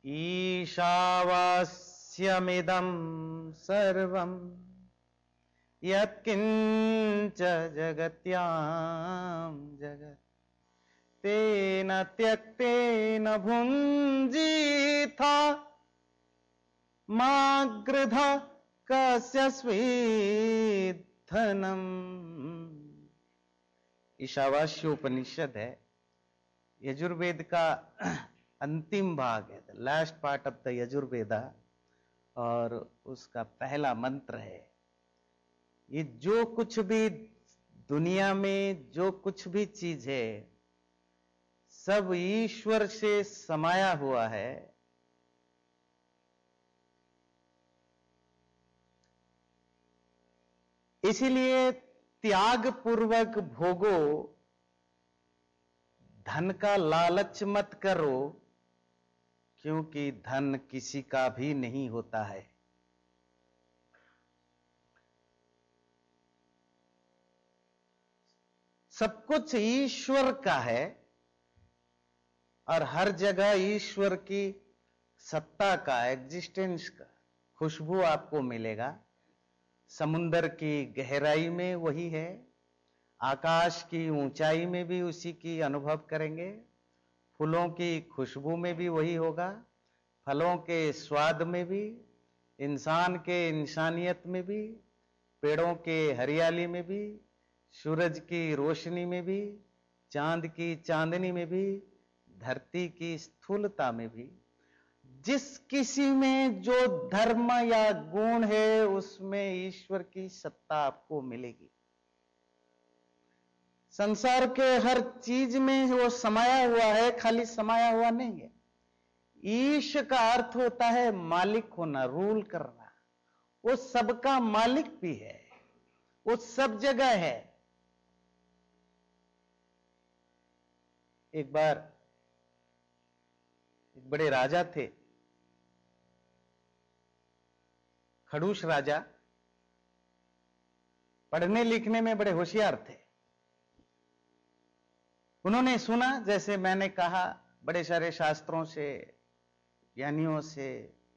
ईशावास्यमिदं सर्वं यत्किंच जगत्यां जगत् तेन त्यक्तेन भुञ्जीथा मा गृधा कस्य स्वेद्धनम्। ईशावास्योपनिषद है, यजुर्वेद का अंतिम भाग है, the last part of the Yajurveda, और उसका पहला मंत्र है। ये जो कुछ भी दुनिया में जो कुछ भी चीज है सब ईश्वर से समाया हुआ है। इसीलिए त्याग पूर्वक भोगो, धन का लालच मत करो, क्योंकि धन किसी का भी नहीं होता है। सब कुछ ईश्वर का है और हर जगह ईश्वर की सत्ता का, एग्जिस्टेंस का खुशबू आपको मिलेगा। समुद्र की गहराई में वही है, आकाश की ऊंचाई में भी उसी की अनुभव करेंगे, फूलों की खुशबू में भी वही होगा, फलों के स्वाद में भी, इंसान के इंसानियत में भी, पेड़ों के हरियाली में भी, सूरज की रोशनी में भी, चांद की चांदनी में भी, धरती की स्थूलता में भी। जिस किसी में जो धर्म या गुण है उसमें ईश्वर की सत्ता आपको मिलेगी। संसार के हर चीज में वो समाया हुआ है, खाली समाया हुआ नहीं है। ईश का अर्थ होता है मालिक होना, रूल करना। वो सबका मालिक भी है, वो सब जगह है। एक बार एक बड़े राजा थे, खड़ूस राजा। पढ़ने लिखने में बड़े होशियार थे। उन्होंने सुना, जैसे मैंने कहा, बड़े सारे शास्त्रों से, ज्ञानियों से,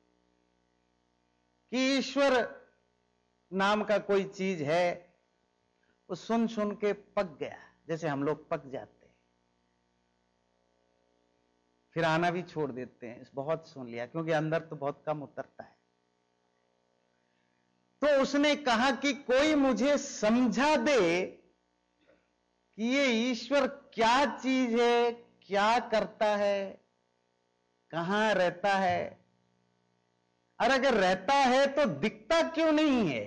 कि ईश्वर नाम का कोई चीज है। वो सुन सुन के पक गया, जैसे हम लोग पक जाते हैं, फिर आना भी छोड़ देते हैं। बहुत सुन लिया, क्योंकि अंदर तो बहुत कम उतरता है। तो उसने कहा कि कोई मुझे समझा दे कि ये ईश्वर क्या चीज है, क्या करता है, कहां रहता है, और अगर रहता है तो दिखता क्यों नहीं है।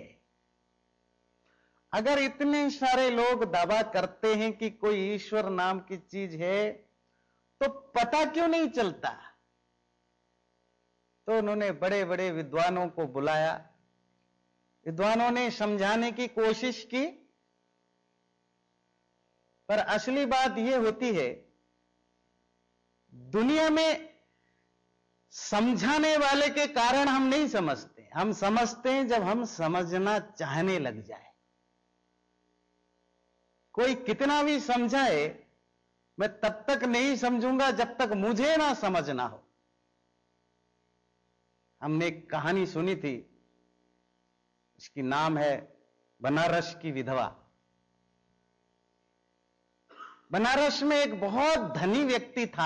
अगर इतने सारे लोग दावा करते हैं कि कोई ईश्वर नाम की चीज है, तो पता क्यों नहीं चलता। तो उन्होंने बड़े बड़े विद्वानों को बुलाया। विद्वानों ने समझाने की कोशिश की, पर असली बात यह होती है, दुनिया में समझाने वाले के कारण हम नहीं समझते। हम समझते हैं जब हम समझना चाहने लग जाए। कोई कितना भी समझाए, मैं तब तक नहीं समझूंगा जब तक मुझे ना समझना हो। हमने एक कहानी सुनी थी, इसकी नाम है बनारस की विधवा। बनारस में एक बहुत धनी व्यक्ति था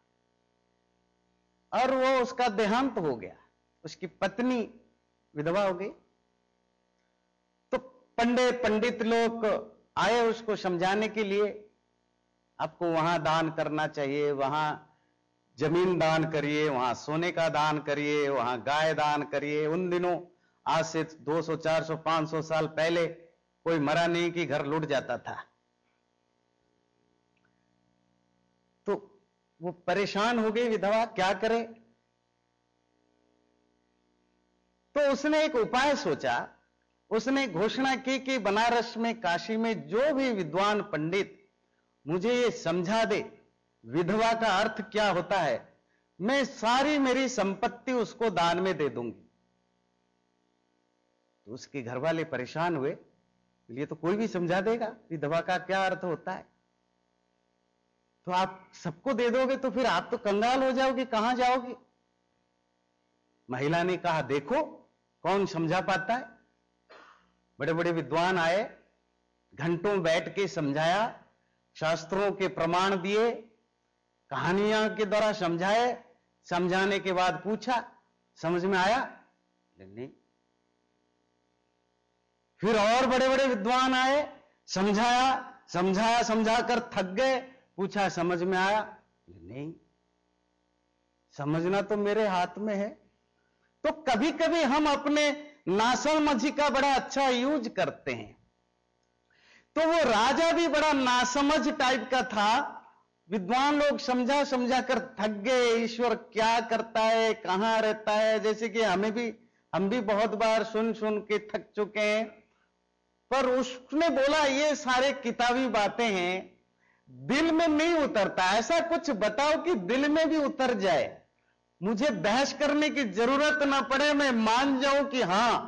और वो उसका देहांत हो गया, उसकी पत्नी विधवा हो गई। तो पंडित लोग आए उसको समझाने के लिए, आपको वहां दान करना चाहिए, वहां जमीन दान करिए, वहां सोने का दान करिए, वहां गाय दान करिए। उन दिनों आज से 200, 400, 500 साल पहले कोई मरा नहीं कि घर लुट जाता था। तो वो परेशान हो गई विधवा, क्या करे। तो उसने एक उपाय सोचा। उसने घोषणा की कि बनारस में, काशी में जो भी विद्वान पंडित मुझे ये समझा दे विधवा का अर्थ क्या होता है, मैं सारी मेरी संपत्ति उसको दान में दे दूंगी। तो उसके घर वाले परेशान हुए, ये तो कोई भी समझा देगा विधवा का क्या अर्थ होता है। तो आप सबको दे दोगे तो फिर आप तो कंगाल हो जाओगे, कहां जाओगे। महिला ने कहा, देखो कौन समझा पाता है। बड़े बड़े विद्वान आए, घंटों बैठ के समझाया, शास्त्रों के प्रमाण दिए, कहानियां के द्वारा समझाए। समझाने के बाद पूछा, समझ में आया? नहीं। फिर और बड़े बड़े विद्वान आए, समझाया, समझाया, समझाकर थक गए। पूछा, समझ में आया? नहीं। समझना तो मेरे हाथ में है। तो कभी कभी हम अपने नासमझी का बड़ा अच्छा यूज करते हैं। तो वो राजा भी बड़ा नासमझ टाइप का था। विद्वान लोग समझा समझा कर थक गए, ईश्वर क्या करता है, कहां रहता है, जैसे कि हम भी बहुत बार सुन सुन के थक चुके हैं। पर उसने बोला, ये सारे किताबी बातें हैं, दिल में नहीं उतरता। ऐसा कुछ बताओ कि दिल में भी उतर जाए, मुझे बहस करने की जरूरत ना पड़े, मैं मान जाऊं कि हां।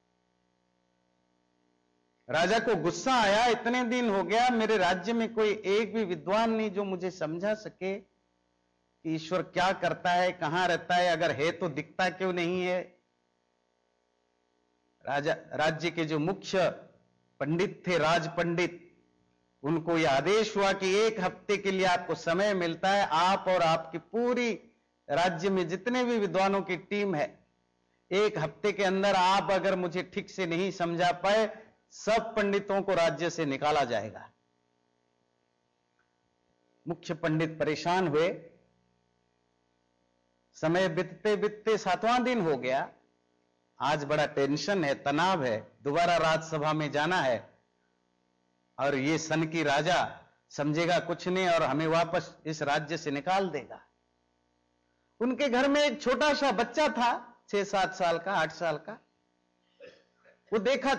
राजा को गुस्सा आया, इतने दिन हो गया मेरे राज्य में कोई एक भी विद्वान नहीं जो मुझे समझा सके कि ईश्वर क्या करता है, कहां रहता है, अगर है तो दिखता क्यों नहीं है। राज्य के जो मुख्य पंडित थे, राज पंडित, उनको यह आदेश हुआ कि 1 हफ्ते के लिए आपको समय मिलता है। आप और आपकी पूरी राज्य में जितने भी विद्वानों की टीम है, 1 हफ्ते के अंदर आप अगर मुझे ठीक से नहीं समझा पाए, सब पंडितों को राज्य से निकाला जाएगा। मुख्य पंडित परेशान हुए। समय बीतते बीतते 7वां दिन हो गया। आज बड़ा टेंशन है, तनाव है, दोबारा राज्यसभा में जाना है, और ये सन की राजा समझेगा कुछ नहीं और हमें वापस इस राज्य से निकाल देगा। उनके घर में एक छोटा सा बच्चा था, 6-7 साल का, 8 साल का। वो देखा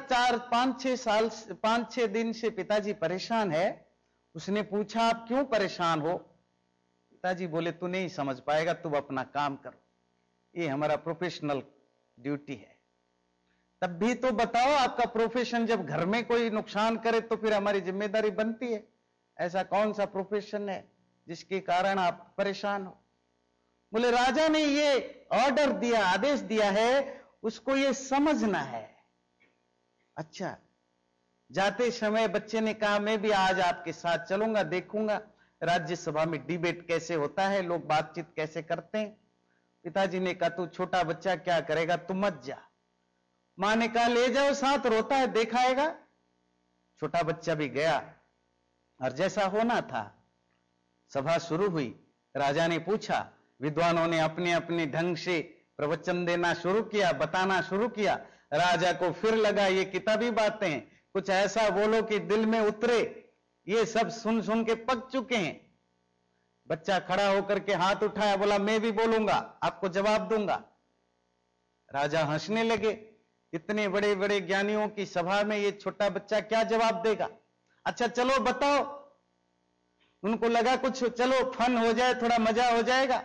5-6 दिन से पिताजी परेशान है। उसने पूछा, आप क्यों परेशान हो? पिताजी बोले, तू नहीं समझ पाएगा, तू अपना काम करो, ये हमारा प्रोफेशनल ड्यूटी है। तब भी तो बताओ, आपका प्रोफेशन जब घर में कोई नुकसान करे तो फिर हमारी जिम्मेदारी बनती है। ऐसा कौन सा प्रोफेशन है जिसके कारण आप परेशान हो? बोले, राजा ने ये ऑर्डर दिया, आदेश दिया है, उसको ये समझना है। अच्छा। जाते समय बच्चे ने कहा, मैं भी आज आपके साथ चलूंगा, देखूंगा राज्यसभा में डिबेट कैसे होता है, लोग बातचीत कैसे करते हैं। पिताजी ने कहा, तू छोटा बच्चा क्या करेगा, तू मत जा। मां ने कहा, ले जाओ साथ, रोता है दिखाएगा। छोटा बच्चा भी गया, और जैसा होना था सभा शुरू हुई। राजा ने पूछा, विद्वानों ने अपने अपने ढंग से प्रवचन देना शुरू किया, बताना शुरू किया। राजा को फिर लगा, ये किताबी बातें, कुछ ऐसा बोलो कि दिल में उतरे। ये सब सुन सुन के पक चुके हैं। बच्चा खड़ा होकर के हाथ उठाया, बोला, मैं भी बोलूंगा, आपको जवाब दूंगा। राजा हंसने लगे, इतने बड़े बड़े ज्ञानियों की सभा में ये छोटा बच्चा क्या जवाब देगा? अच्छा चलो बताओ। उनको लगा कुछ चलो फन हो जाए, थोड़ा मजा हो जाएगा।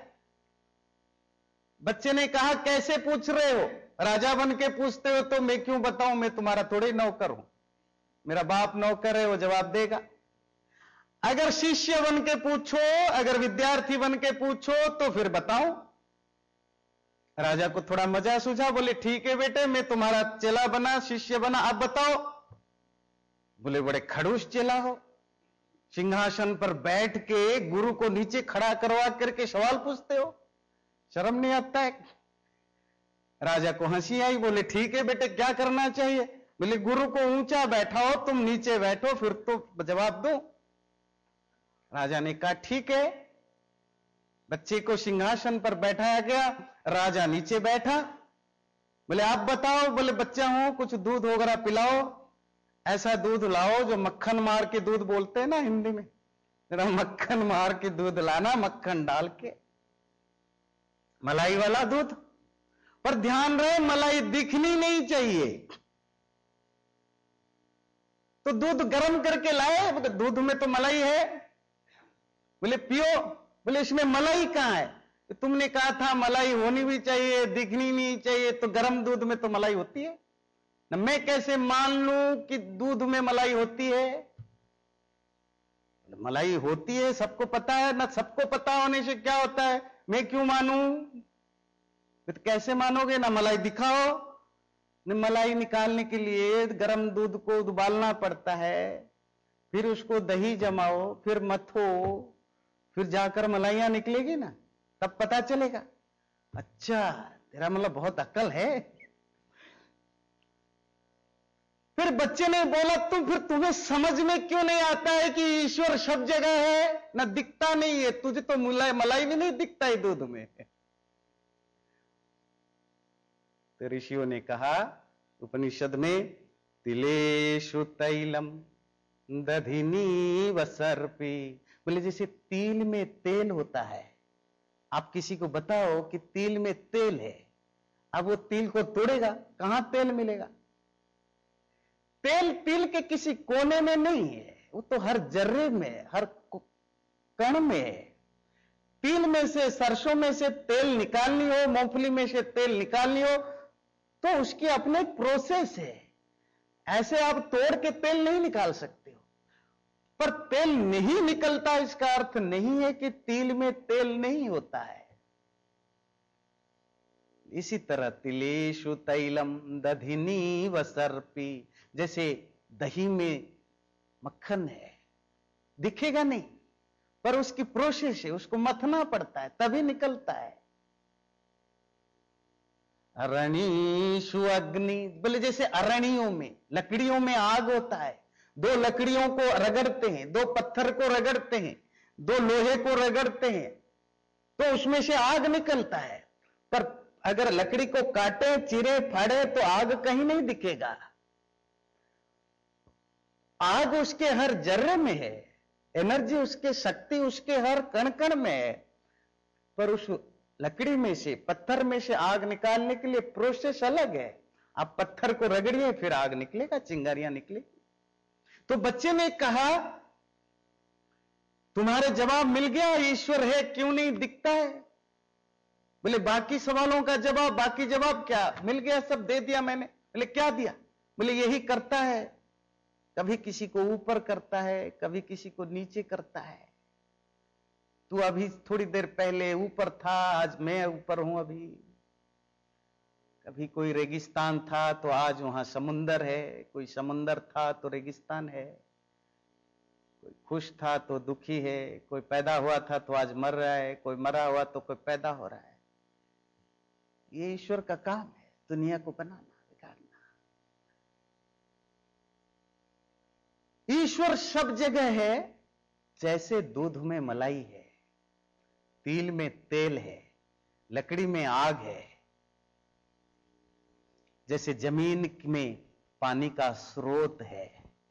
बच्चे ने कहा, कैसे पूछ रहे हो? राजा बन के पूछते हो तो मैं क्यों बताऊं, मैं तुम्हारा थोड़े नौकर हूं, मेरा बाप नौकर है, वो जवाब देगा। अगर शिष्य बन के पूछो, अगर विद्यार्थी बन के पूछो तो फिर बताओ। राजा को थोड़ा मजा सूझा, बोले, ठीक है बेटे, मैं तुम्हारा चेला बना, शिष्य बना, अब बताओ। बोले, बड़े खड़ूस चेला हो, सिंहासन पर बैठ के गुरु को नीचे खड़ा करवा करके सवाल पूछते हो, शर्म नहीं आता है? राजा को हंसी आई, बोले, ठीक है बेटे, क्या करना चाहिए? बोले, गुरु को ऊंचा बैठाओ, तुम नीचे बैठो, फिर तो जवाब दो। राजा ने कहा, ठीक है। बच्चे को सिंहासन पर बैठाया गया, राजा नीचे बैठा। बोले, आप बताओ। बोले, बच्चा हूं, कुछ दूध वगैरह पिलाओ, ऐसा दूध लाओ जो मक्खन मार के दूध बोलते हैं ना हिंदी में, जरा मक्खन मार के दूध लाना, मक्खन डाल के, मलाई वाला दूध। पर ध्यान रहे, मलाई दिखनी नहीं चाहिए। तो दूध गर्म करके लाए, दूध में तो मलाई है। बोले, पियो। बोले, इसमें मलाई कहां है? तो तुमने कहा था मलाई होनी भी चाहिए, दिखनी नहीं चाहिए, तो गर्म दूध में तो मलाई होती है ना, मैं कैसे मान लूं कि दूध में मलाई होती है? मलाई होती है, सबको पता है ना। सबको पता होने से क्या होता है, मैं क्यों मानूं? तो कैसे मानोगे? ना मलाई दिखाओ, न मलाई निकालने के लिए गर्म दूध को उबालना पड़ता है, फिर उसको दही जमाओ, फिर मथो, फिर जाकर मलाइयां निकलेगी ना, तब पता चलेगा। अच्छा, तेरा मतलब बहुत अक्ल है। फिर बच्चे ने बोला, फिर तुम्हें समझ में क्यों नहीं आता है कि ईश्वर सब जगह है? ना दिखता नहीं है तुझे, तो मलाई भी नहीं दिखता है दूध में। तो ऋषियों ने कहा उपनिषद में, तिलेषु तैलम दधिनी वसर्पी। बोले जैसे तिल में तेल होता है, आप किसी को बताओ कि तिल में तेल है, अब वो तिल को तोड़ेगा, कहां तेल मिलेगा? तेल तिल के किसी कोने में नहीं है, वो तो हर जर्रे में, हर कण में है। तिल में से, सरसों में से तेल निकालनी हो, मूंगफली में से तेल निकालनी हो, तो उसकी अपने प्रोसेस है। ऐसे आप तोड़ के तेल नहीं निकाल सकते हो। पर तेल नहीं निकलता इसका अर्थ नहीं है कि तिल में तेल नहीं होता है। इसी तरह तिलेषु तैलम दधिनी वसर्पी, जैसे दही में मक्खन है, दिखेगा नहीं, पर उसकी प्रोसेस है, उसको मथना पड़ता है तभी निकलता है। अरणीषु अग्नि, बोले जैसे अरणियों में, लकड़ियों में आग होता है, दो लकड़ियों को रगड़ते हैं, दो पत्थर को रगड़ते हैं, दो लोहे को रगड़ते हैं, तो उसमें से आग निकलता है। पर अगर लकड़ी को काटे, चिरे, फाड़े तो आग कहीं नहीं दिखेगा। आग उसके हर जर्रे में है, एनर्जी उसके, शक्ति उसके हर कण कण में है, पर उस लकड़ी में से, पत्थर में से आग निकालने के लिए प्रोसेस अलग है। आप पत्थर को रगड़िए, फिर आग निकलेगा, चिंगारियां निकलेगी। तो बच्चे ने कहा, तुम्हारे जवाब मिल गया, ईश्वर है क्यों नहीं दिखता है? बोले बाकी सवालों का जवाब, बाकी जवाब क्या मिल गया, सब दे दिया मैंने। बोले क्या दिया? बोले यही करता है, कभी किसी को ऊपर करता है, कभी किसी को नीचे करता है। तू अभी थोड़ी देर पहले ऊपर था, आज मैं ऊपर हूं अभी। कभी कोई रेगिस्तान था तो आज वहां समुंदर है, कोई समुंदर था तो रेगिस्तान है, कोई खुश था तो दुखी है, कोई पैदा हुआ था तो आज मर रहा है, कोई मरा हुआ तो कोई पैदा हो रहा है। ये ईश्वर का काम है, दुनिया को बनाना, बिगाड़ना। ईश्वर सब जगह है, जैसे दूध में मलाई है, तिल में तेल है, लकड़ी में आग है, जैसे जमीन में पानी का स्रोत है।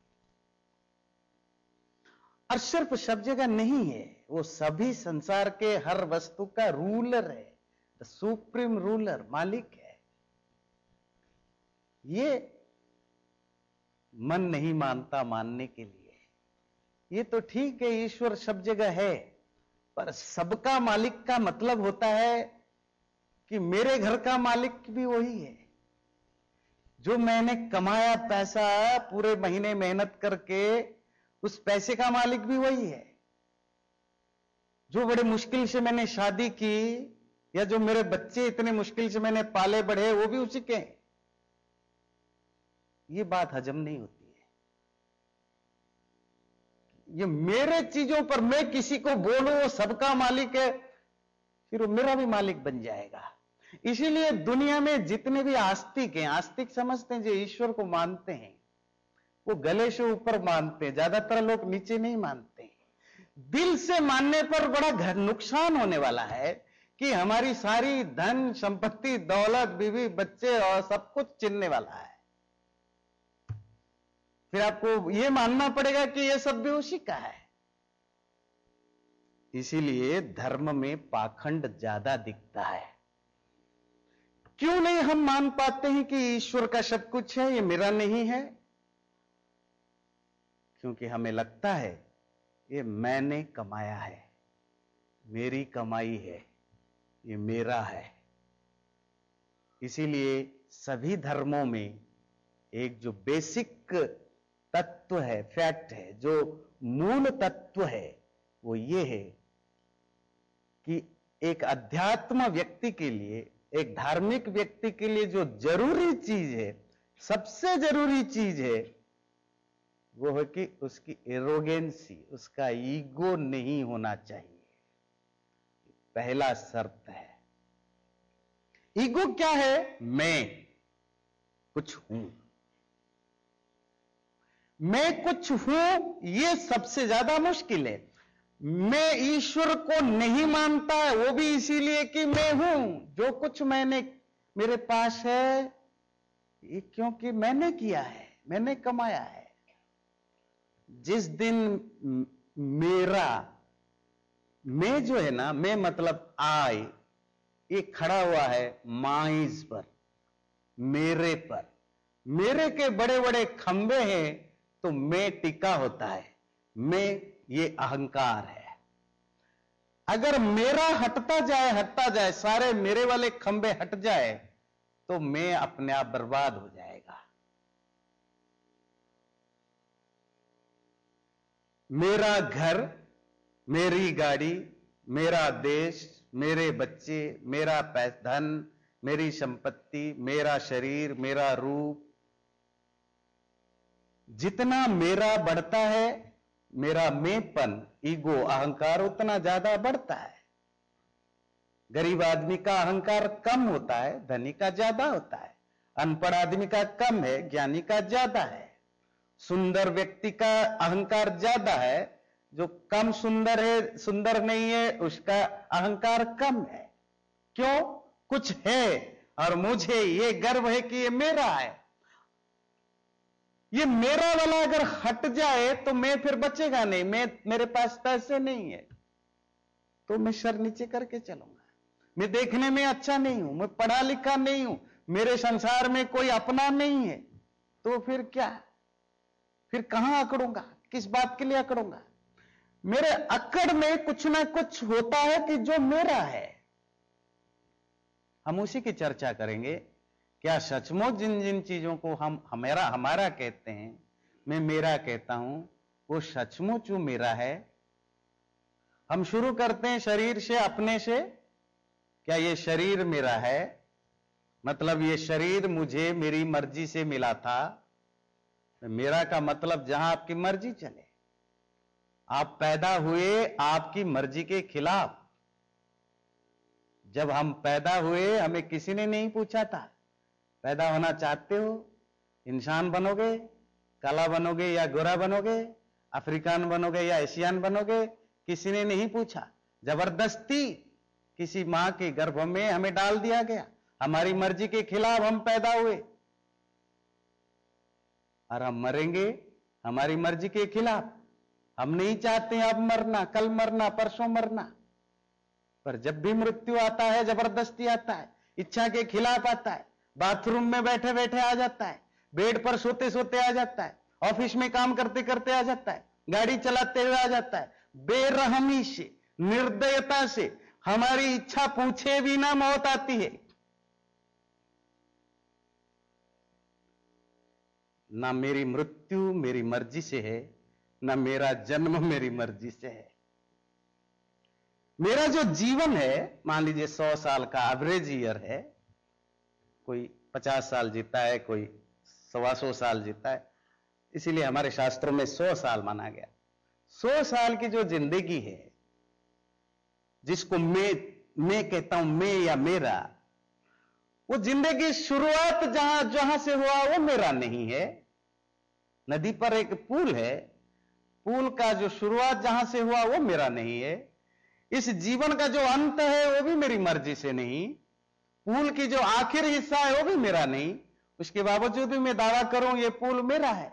और सिर्फ सब जगह नहीं है, वो सभी संसार के हर वस्तु का रूलर है, द सुप्रीम रूलर, मालिक है। ये मन नहीं मानता मानने के लिए। ये तो ठीक है, ईश्वर सब जगह है, पर सबका मालिक का मतलब होता है कि मेरे घर का मालिक भी वही है। जो मैंने कमाया पैसा, पूरे महीने मेहनत करके, उस पैसे का मालिक भी वही है। जो बड़े मुश्किल से मैंने शादी की, या जो मेरे बच्चे इतने मुश्किल से मैंने पाले बढ़े, वो भी उसी के हैं। ये बात हजम नहीं होती है। ये मेरे चीजों पर मैं किसी को बोलूं वो सबका मालिक है, फिर वो मेरा भी मालिक बन जाएगा। इसीलिए दुनिया में जितने भी आस्तिक हैं, आस्तिक समझते हैं जो ईश्वर को मानते हैं, वो गले से ऊपर मानते हैं, ज्यादातर लोग नीचे नहीं मानते। दिल से मानने पर बड़ा नुकसान होने वाला है कि हमारी सारी धन संपत्ति, दौलत, बीवी, बच्चे और सब कुछ छिनने वाला है। फिर आपको यह मानना पड़ेगा कि यह सब भी उसी का है। इसीलिए धर्म में पाखंड ज्यादा दिखता है। क्यों नहीं हम मान पाते हैं कि ईश्वर का सब कुछ है, ये मेरा नहीं है? क्योंकि हमें लगता है ये मैंने कमाया है, मेरी कमाई है, ये मेरा है। इसीलिए सभी धर्मों में एक जो बेसिक तत्व है, फैक्ट है, जो मूल तत्व है, वो ये है कि एक अध्यात्म व्यक्ति के लिए एक धार्मिक व्यक्ति के लिए जो जरूरी चीज है, सबसे जरूरी चीज है, वो है कि उसकी एरोगेंसी, उसका ईगो नहीं होना चाहिए। पहला शर्त है। ईगो क्या है? मैं कुछ हूं, मैं कुछ हूं, ये सबसे ज्यादा मुश्किल है। मैं ईश्वर को नहीं मानता, वो भी इसीलिए कि मैं हूं। जो कुछ मैंने मेरे पास है, ये क्योंकि मैंने किया है, मैंने कमाया है। जिस दिन मेरा, मैं जो है ना, मैं मतलब आई, ये खड़ा हुआ है माइज पर, मेरे पर, मेरे के बड़े बड़े खंबे हैं, तो मैं टिका होता है। मैं, ये अहंकार है। अगर मेरा हटता जाए, सारे मेरे वाले खंबे हट जाए, तो मैं अपने आप बर्बाद हो जाएगा। मेरा घर, मेरी गाड़ी, मेरा देश, मेरे बच्चे, मेरा धन, मेरी संपत्ति, मेरा शरीर, मेरा रूप, जितना मेरा बढ़ता है, मेरा मैंपन, ईगो, अहंकार उतना ज्यादा बढ़ता है। गरीब आदमी का अहंकार कम होता है, धनी का ज्यादा होता है। अनपढ़ आदमी का कम है, ज्ञानी का ज्यादा है। सुंदर व्यक्ति का अहंकार ज्यादा है, जो कम सुंदर है, सुंदर नहीं है, उसका अहंकार कम है। क्यों? कुछ है और मुझे ये गर्व है कि ये मेरा है। ये मेरा वाला अगर हट जाए तो मैं फिर बचेगा नहीं। मेरे पास पैसे नहीं है तो मैं सर नीचे करके चलूंगा। मैं देखने में अच्छा नहीं हूं, मैं पढ़ा लिखा नहीं हूं, मेरे संसार में कोई अपना नहीं है, तो फिर क्या? फिर कहां अकड़ूंगा? किस बात के लिए अकड़ूंगा? मेरे अकड़ में कुछ ना कुछ होता है कि जो मेरा है। हम उसी की चर्चा करेंगे। क्या सचमुच जिन जिन चीजों को हम हमारा कहते हैं, मैं मेरा कहता हूं, वो सचमुच वो मेरा है? हम शुरू करते हैं शरीर से, अपने से। क्या ये शरीर मेरा है? मतलब ये शरीर मुझे मेरी मर्जी से मिला था। मेरा का मतलब जहां आपकी मर्जी चले। आप पैदा हुए आपकी मर्जी के खिलाफ। जब हम पैदा हुए हमें किसी ने नहीं पूछा था, पैदा होना चाहते हो, इंसान बनोगे, काला बनोगे या गोरा बनोगे, अफ्रीकान बनोगे या एशियन बनोगे, किसी ने नहीं पूछा। जबरदस्ती किसी मां के गर्भ में हमें डाल दिया गया। हमारी मर्जी के खिलाफ हम पैदा हुए और हम मरेंगे हमारी मर्जी के खिलाफ। हम नहीं चाहते अब मरना, कल मरना, परसों मरना, पर जब भी मृत्यु आता है जबरदस्ती आता है, इच्छा के खिलाफ आता है। बाथरूम में बैठे बैठे आ जाता है, बेड पर सोते सोते आ जाता है, ऑफिस में काम करते करते आ जाता है, गाड़ी चलाते हुए आ जाता है। बेरहमी से, निर्दयता से हमारी इच्छा पूछे भी ना मौत आती है। ना मेरी मृत्यु मेरी मर्जी से है, ना मेरा जन्म मेरी मर्जी से है। मेरा जो जीवन है, मान लीजिए 100 साल का एवरेज ईयर है, कोई 50 साल जीता है, कोई 125 साल जीता है, इसीलिए हमारे शास्त्रों में 100 साल माना गया। 100 साल की जो जिंदगी है, जिसको मैं कहता हूं, मैं या मेरा, वो जिंदगी शुरुआत जहां से हुआ वो मेरा नहीं है। नदी पर एक पुल है, पुल का जो शुरुआत जहां से हुआ वो मेरा नहीं है। इस जीवन का जो अंत है वो भी मेरी मर्जी से नहीं। पुल की जो आखिर हिस्सा है वो भी मेरा नहीं। उसके बावजूद भी मैं दावा करूं ये पुल मेरा है।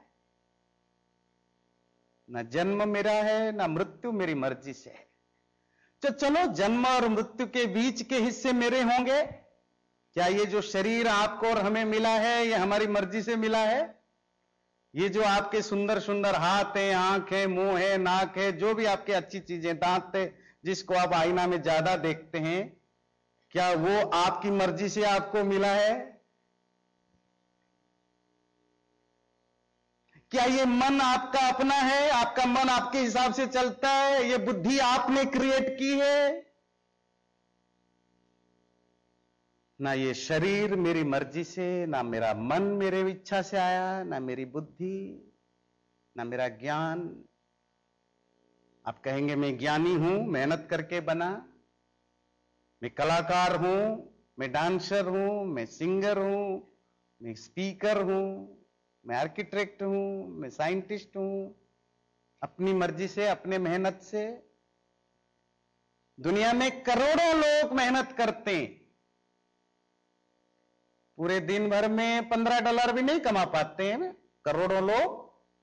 ना जन्म मेरा है, ना मृत्यु मेरी मर्जी से है। तो चलो, जन्म और मृत्यु के बीच के हिस्से मेरे होंगे। क्या ये जो शरीर आपको और हमें मिला है ये हमारी मर्जी से मिला है? ये जो आपके सुंदर सुंदर हाथ है, आंख है, मुंह है, नाक है, जो भी आपके अच्छी चीजें, दांत है, जिसको आप आईना में ज्यादा देखते हैं, क्या वो आपकी मर्जी से आपको मिला है? क्या ये मन आपका अपना है? आपका मन आपके हिसाब से चलता है? ये बुद्धि आपने क्रिएट की है? ना ये शरीर मेरी मर्जी से, ना मेरा मन मेरे इच्छा से आया, ना मेरी बुद्धि, ना मेरा ज्ञान। आप कहेंगे मैं ज्ञानी हूं, मेहनत करके बना, मैं कलाकार हूं, मैं डांसर हूं, मैं सिंगर हूं, मैं स्पीकर हूं, मैं आर्किटेक्ट हूं, मैं साइंटिस्ट हूं। अपनी मर्जी से, अपने मेहनत से। दुनिया में करोड़ों लोग मेहनत करते हैं, पूरे दिन भर में $15 भी नहीं कमा पाते हैं करोड़ों लोग।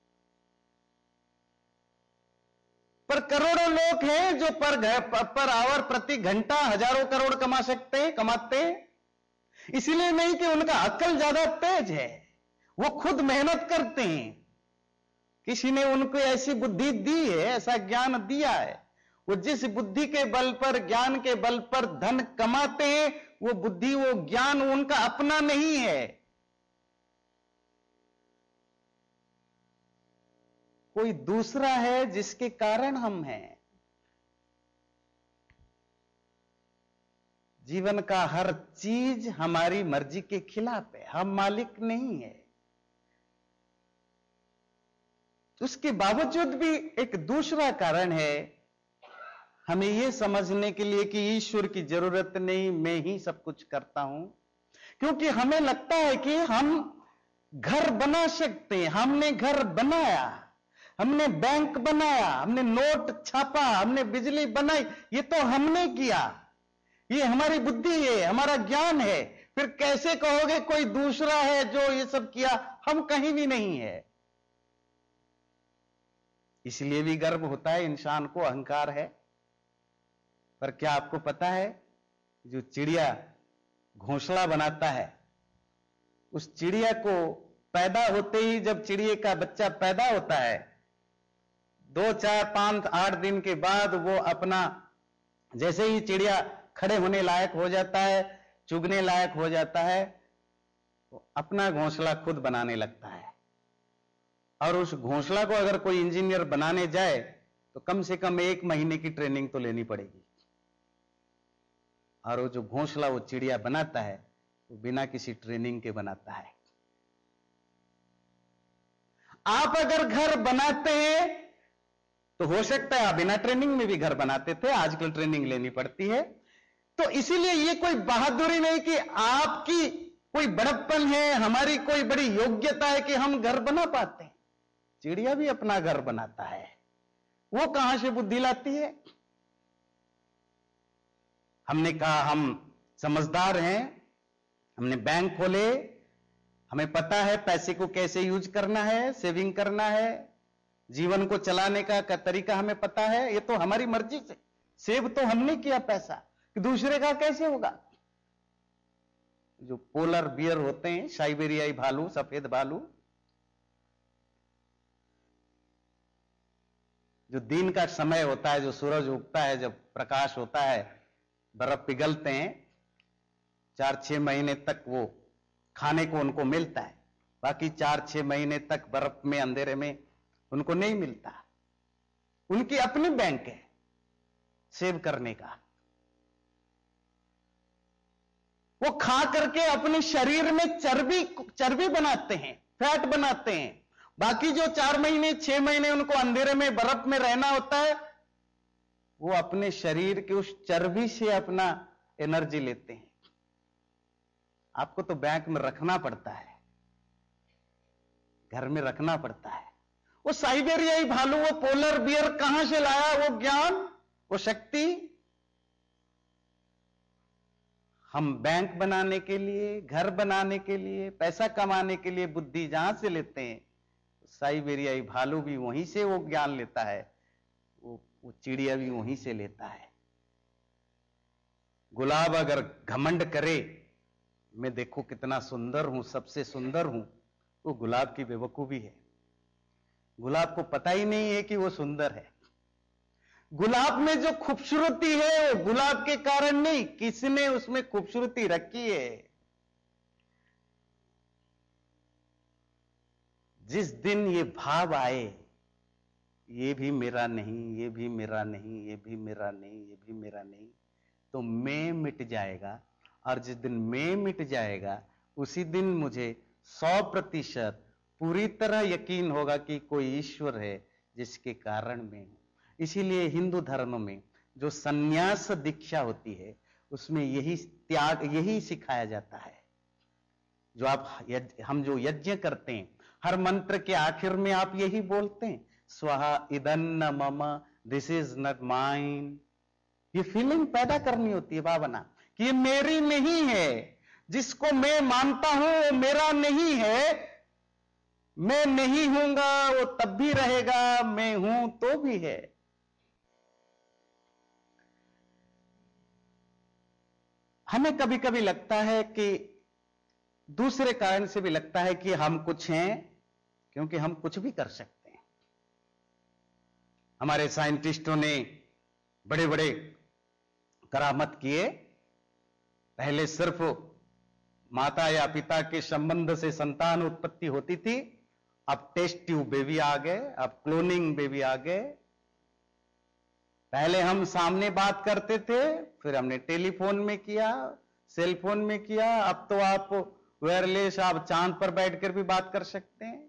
पर करोड़ों लोग हैं जो पर आवर, प्रति घंटा हजारों करोड़ कमाते हैं। इसीलिए नहीं कि उनका अक्ल ज्यादा तेज है, वो खुद मेहनत करते हैं। किसी ने उनको ऐसी बुद्धि दी है, ऐसा ज्ञान दिया है। वो जिस बुद्धि के बल पर, ज्ञान के बल पर धन कमाते हैं, वो बुद्धि, वो ज्ञान उनका अपना नहीं है, कोई दूसरा है जिसके कारण हम हैं। जीवन का हर चीज हमारी मर्जी के खिलाफ है, हम मालिक नहीं है। उसके बावजूद भी एक दूसरा कारण है हमें यह समझने के लिए कि ईश्वर की जरूरत नहीं, मैं ही सब कुछ करता हूं। क्योंकि हमें लगता है कि हम घर बना सकते हैं। हमने घर बनाया, हमने बैंक बनाया, हमने नोट छापा, हमने बिजली बनाई, ये तो हमने किया, ये हमारी बुद्धि है, हमारा ज्ञान है। फिर कैसे कहोगे कोई दूसरा है जो ये सब किया? हम कहीं भी नहीं है। इसलिए भी गर्व होता है इंसान को, अहंकार है। पर क्या आपको पता है, जो चिड़िया घोंसला बनाता है, उस चिड़िया को पैदा होते ही, जब चिड़िया का बच्चा पैदा होता है, 2, 4, 5, 8 दिन के बाद वो अपना, जैसे ही चिड़िया खड़े होने लायक हो जाता है, चुगने लायक हो जाता है, वो अपना घोंसला खुद बनाने लगता है। और उस घोंसला को अगर कोई इंजीनियर बनाने जाए तो कम से कम 1 महीने की ट्रेनिंग तो लेनी पड़ेगी। और वो जो घोंसला वो चिड़िया बनाता है, वो बिना किसी ट्रेनिंग के बनाता है। आप अगर घर बनाते हैं तो हो सकता है आप बिना ट्रेनिंग में भी घर बनाते थे, आजकल ट्रेनिंग लेनी पड़ती है। तो इसीलिए ये कोई बहादुरी नहीं कि आपकी कोई बड़प्पन है, हमारी कोई बड़ी योग्यता है कि हम घर बना पाते हैं। चिड़िया भी अपना घर बनाता है, वो कहां से बुद्धि लाती है? हमने कहा हम समझदार हैं, हमने बैंक खोले, हमें पता है पैसे को कैसे यूज करना है, सेविंग करना है, जीवन को चलाने का तरीका हमें पता है। ये तो हमारी मर्जी से सेव तो हमने किया पैसा, कि दूसरे का कैसे होगा? जो पोलर बियर होते हैं, साइबेरियाई भालू, सफेद भालू, जो दिन का समय होता है, जो सूरज उगता है, जब प्रकाश होता है, बर्फ पिघलते हैं, 4-6 महीने तक वो खाने को उनको मिलता है। बाकी 4-6 महीने तक बर्फ में, अंधेरे में उनको नहीं मिलता। उनकी अपनी बैंक है सेव करने का। वो खा करके अपने शरीर में चर्बी बनाते हैं, फैट बनाते हैं। बाकी जो 4 महीने 6 महीने उनको अंधेरे में, बर्फ में रहना होता है, वो अपने शरीर की उस चर्बी से अपना एनर्जी लेते हैं। आपको तो बैंक में रखना पड़ता है, घर में रखना पड़ता है। वो साइबेरियाई भालू, वो पोलर बियर कहां से लाया वो ज्ञान, वो शक्ति? हम बैंक बनाने के लिए, घर बनाने के लिए, पैसा कमाने के लिए बुद्धि जहां से लेते हैं, साइबेरियाई भालू भी वहीं से वो ज्ञान लेता है, वो चिड़िया भी वहीं से लेता है। गुलाब अगर घमंड करे, मैं देखो कितना सुंदर हूं, सबसे सुंदर हूं, वो गुलाब की बेवकूफी है। गुलाब को पता ही नहीं है कि वो सुंदर है। गुलाब में जो खूबसूरती है वो गुलाब के कारण नहीं, किसने उसमें खूबसूरती रखी है। जिस दिन ये भाव आए, ये भी मेरा नहीं, ये भी मेरा नहीं, ये भी मेरा नहीं, ये भी मेरा नहीं, तो मैं मिट जाएगा और जिस दिन मैं मिट जाएगा उसी दिन मुझे 100% पूरी तरह यकीन होगा कि कोई ईश्वर है जिसके कारण मैं हूं। इसीलिए हिंदू धर्म में जो संन्यास दीक्षा होती है उसमें यही त्याग, यही सिखाया जाता है। जो हम जो यज्ञ करते हैं, हर मंत्र के आखिर में आप यही बोलते हैं, स्वाहा इदन्न मम, दिस इज नॉट माइन। ये फीलिंग पैदा करनी होती है, भावना कि ये मेरी नहीं है, जिसको मैं मानता हूं वो मेरा नहीं है। मैं नहीं हूंगा वो तब भी रहेगा, मैं हूं तो भी है। हमें कभी कभी लगता है कि दूसरे कारण से भी लगता है कि हम कुछ हैं, क्योंकि हम कुछ भी कर सकते हैं। हमारे साइंटिस्टों ने बड़े बड़े करामत किए। पहले सिर्फ माता या पिता के संबंध से संतान उत्पत्ति होती थी, अब टेस्ट ट्यूब बेबी आ गए, अब क्लोनिंग बेबी आ गए। पहले हम सामने बात करते थे, फिर हमने टेलीफोन में किया, सेल फोन में किया, अब तो आप वायरलेस, आप चांद पर बैठकर भी बात कर सकते हैं।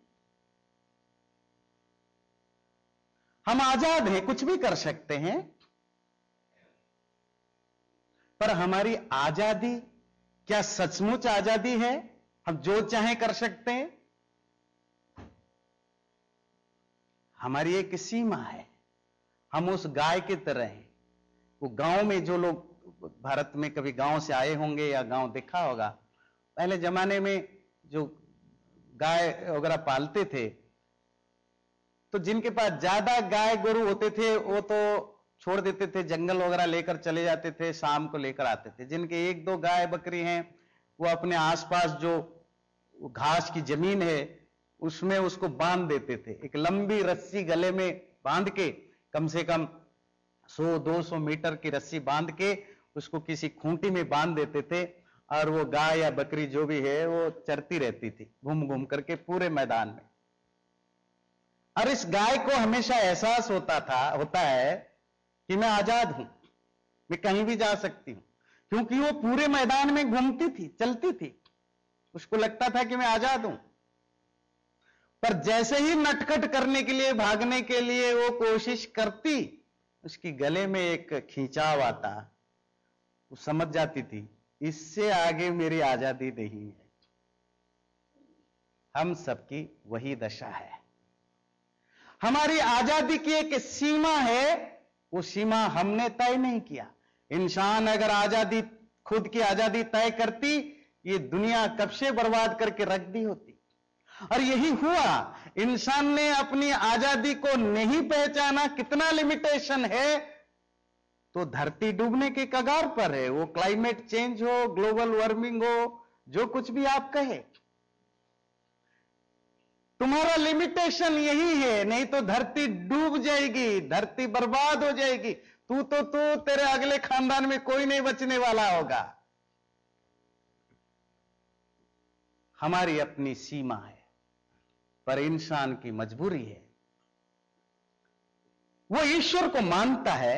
हम आजाद हैं, कुछ भी कर सकते हैं। पर हमारी आजादी क्या सचमुच आजादी है? हम जो चाहें कर सकते हैं? हमारी एक सीमा है। हम उस गाय की तरह हैं। वो गांव में जो लोग भारत में कभी गांव से आए होंगे या गांव देखा होगा, पहले जमाने में जो गाय वगैरह पालते थे, तो जिनके पास ज्यादा गाय गोरू होते थे वो तो छोड़ देते थे, जंगल वगैरह लेकर चले जाते थे, शाम को लेकर आते थे। जिनके एक दो गाय बकरी हैं वो अपने आसपास जो घास की जमीन है उसमें उसको बांध देते थे। एक लंबी रस्सी गले में बांध के, कम से कम 100-200 मीटर की रस्सी बांध के उसको किसी खूंटी में बांध देते थे, और वो गाय या बकरी जो भी है वो चरती रहती थी घूम घूम करके पूरे मैदान में। और इस गाय को हमेशा एहसास होता है कि मैं आजाद हूं, मैं कहीं भी जा सकती हूं, क्योंकि वो पूरे मैदान में घूमती थी, चलती थी। उसको लगता था कि मैं आजाद हूं। पर जैसे ही नटखट करने के लिए, भागने के लिए वो कोशिश करती, उसकी गले में एक खींचाव आता। वो समझ जाती थी इससे आगे मेरी आजादी नहीं है। हम सबकी वही दशा है। हमारी आजादी की एक सीमा है, वो सीमा हमने तय नहीं किया। इंसान अगर आजादी, खुद की आजादी तय करती, ये दुनिया कब से बर्बाद करके रख दी होती। और यही हुआ, इंसान ने अपनी आजादी को नहीं पहचाना। कितना लिमिटेशन है, तो धरती डूबने के कगार पर है। वो क्लाइमेट चेंज हो, ग्लोबल वार्मिंग हो, जो कुछ भी आप कहे, तुम्हारा लिमिटेशन यही है, नहीं तो धरती डूब जाएगी, धरती बर्बाद हो जाएगी। तू, तेरे अगले खानदान में कोई नहीं बचने वाला होगा। हमारी अपनी सीमा है, पर इंसान की मजबूरी है। वो ईश्वर को मानता है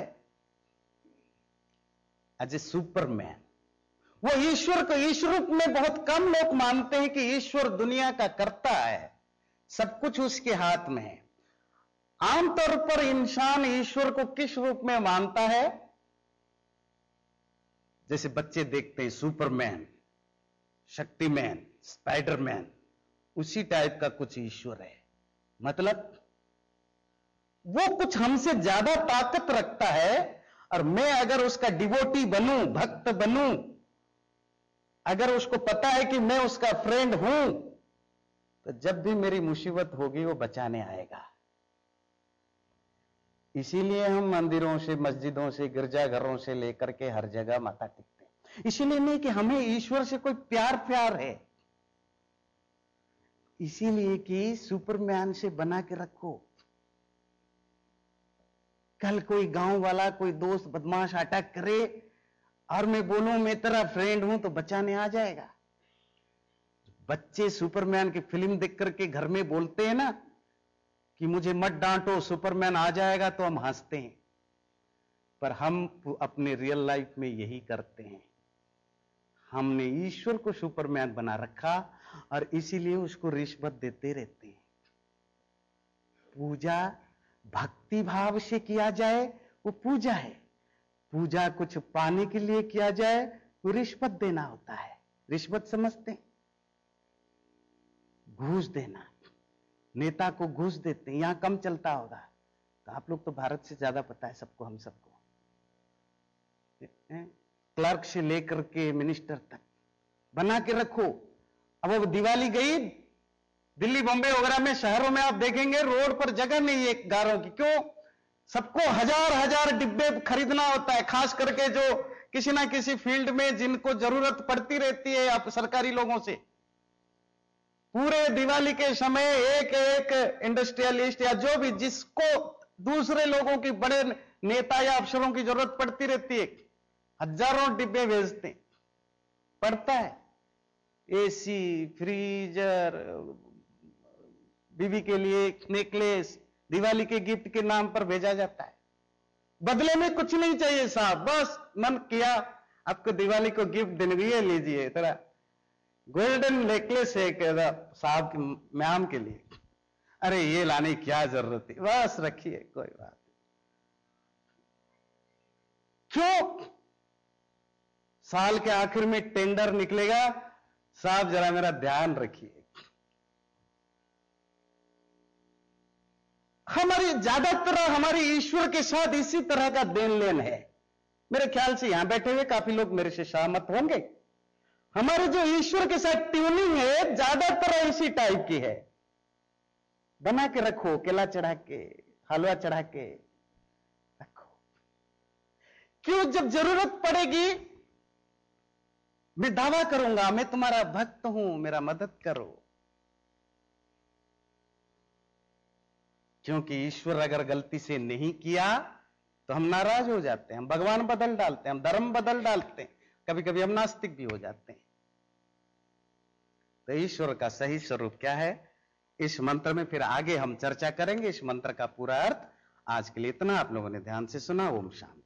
एज ए सुपरमैन। वो ईश्वर को, ईश्वर में बहुत कम लोग मानते हैं कि ईश्वर दुनिया का कर्ता है, सब कुछ उसके हाथ में है। आमतौर पर इंसान ईश्वर को किस रूप में मानता है? जैसे बच्चे देखते हैं सुपरमैन, शक्तिमैन, स्पाइडरमैन, उसी टाइप का कुछ ईश्वर है। मतलब वो कुछ हमसे ज्यादा ताकत रखता है, और मैं अगर उसका डिवोटी बनूं, भक्त बनूं, अगर उसको पता है कि मैं उसका फ्रेंड हूं, तो जब भी मेरी मुसीबत होगी वो बचाने आएगा। इसीलिए हम मंदिरों से, मस्जिदों से, गिरजाघरों से लेकर के हर जगह माथा टेकते हैं। इसीलिए नहीं कि हमें ईश्वर से कोई प्यार है, इसीलिए कि सुपरमैन से बना के रखो। कल कोई गांव वाला, कोई दोस्त बदमाश अटैक करे और मैं बोलूं मैं तेरा फ्रेंड हूं, तो बचाने आ जाएगा। बच्चे सुपरमैन की फिल्म देख करके घर में बोलते हैं ना कि मुझे मत डांटो, सुपरमैन आ जाएगा, तो हम हंसते हैं। पर हम अपने रियल लाइफ में यही करते हैं। हमने ईश्वर को सुपरमैन बना रखा और इसीलिए उसको रिश्वत देते रहते हैं। पूजा भक्ति भाव से किया जाए वो पूजा है, पूजा कुछ पाने के लिए किया जाए वो रिश्वत देना होता है। रिश्वत समझते हैं? घूस देना, नेता को घूस देते हैं। यहां कम चलता होगा, तो आप लोग तो भारत से ज्यादा पता है सबको, हम सबको। क्लर्क से लेकर के मिनिस्टर तक बना के रखो। अब वो दिवाली गई, दिल्ली बॉम्बे वगैरह में शहरों में आप देखेंगे रोड पर जगह नहीं है गारों की। क्यों? सबको हजार हजार डिब्बे खरीदना होता है, खास करके जो किसी ना किसी फील्ड में जिनको जरूरत पड़ती रहती है आप सरकारी लोगों से। पूरे दिवाली के समय एक एक इंडस्ट्रियलिस्ट या जो भी जिसको दूसरे लोगों की बड़े नेता या अफसरों की जरूरत पड़ती रहती है, हजारों डिब्बे भेजते हैं। पड़ता है एसी, फ्रीजर, बीवी के लिए नेकलेस, दिवाली के गिफ्ट के नाम पर भेजा जाता है। बदले में कुछ नहीं चाहिए साहब, बस मन किया आपको दिवाली को गिफ्ट देने के लिए लीजिए, तेरा गोल्डन नेकलेस है साहब की मैम के लिए। अरे ये लाने की क्या जरूरत है, बस रखिए, कोई बात नहीं। क्यों? साल के आखिर में टेंडर निकलेगा, साहब जरा मेरा ध्यान रखिए। हमारी ज्यादातर हमारी ईश्वर के साथ इसी तरह का देन लेन है। मेरे ख्याल से यहां बैठे हुए काफी लोग मेरे से सहमत होंगे। हमारे जो ईश्वर के साथ ट्यूनिंग है ज्यादातर इसी टाइप की है। बना के रखो, केला चढ़ा के, हलवा चढ़ा के रखो। क्यों? जब जरूरत पड़ेगी मैं दावा करूंगा मैं तुम्हारा भक्त हूं, मेरा मदद करो। क्योंकि ईश्वर अगर गलती से नहीं किया तो हम नाराज हो जाते हैं, हम भगवान बदल डालते हैं, हम धर्म बदल डालते हैं, कभी कभी हम नास्तिक भी हो जाते हैं। तो ईश्वर का सही स्वरूप क्या है, इस मंत्र में फिर आगे हम चर्चा करेंगे। इस मंत्र का पूरा अर्थ आज के लिए इतना। आप लोगों ने ध्यान से सुना। ओम शांति।